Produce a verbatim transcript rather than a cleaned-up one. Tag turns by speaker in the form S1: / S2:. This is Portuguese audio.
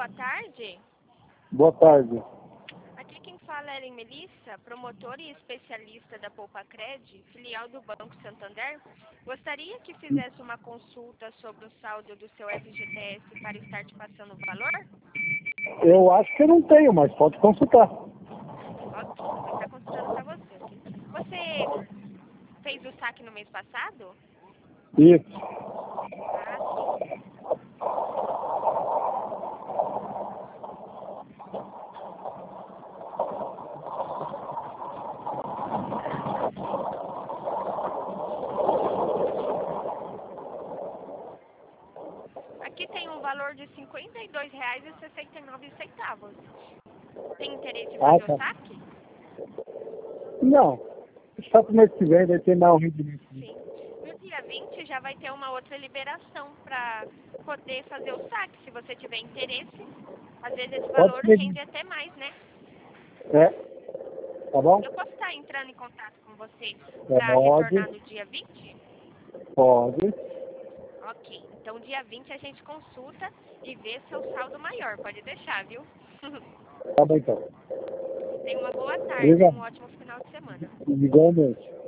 S1: boa tarde.
S2: Boa tarde.
S1: Aqui quem fala é Ellen Melissa, promotora e especialista da Poupacred, filial do Banco Santander. Gostaria que fizesse uma consulta sobre o saldo do seu F G T S para estar te passando o valor?
S2: Eu acho que eu não tenho, mas pode consultar.
S1: Ok, vou estar consultando para você, ok? Você fez o saque no mês passado?
S2: Isso.
S1: Ah, sim. Aqui tem um valor de cinquenta e dois reais e sessenta e nove centavos. Tem interesse em
S2: Ah,
S1: fazer
S2: tá.
S1: o saque?
S2: Não. Só pro mês que vem vai ter mais um rendimento.
S1: Sim. No dia vinte já vai ter uma outra liberação para poder fazer o saque, se você tiver interesse. Às vezes esse
S2: Pode
S1: valor
S2: ser.
S1: rende até mais, né?
S2: É. Tá bom?
S1: Eu posso estar entrando em contato com você para
S2: Pode.
S1: retornar no dia vinte?
S2: Pode.
S1: Ok. Então dia vinte a gente consulta e vê seu saldo maior. Pode deixar, viu?
S2: Tá bom então.
S1: Tenha uma boa tarde e
S2: Obrigado.
S1: um ótimo final de semana.
S2: Igualmente.